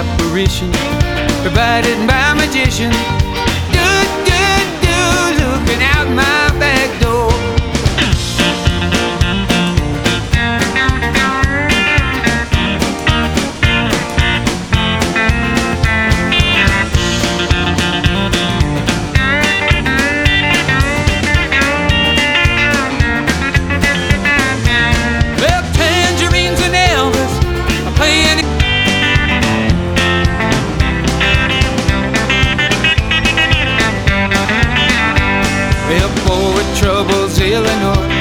apparition provided by magician. Do, do, do, looking out my back door. Well, tangerines and Elvis are playing. Well, boy, trouble's Illinois.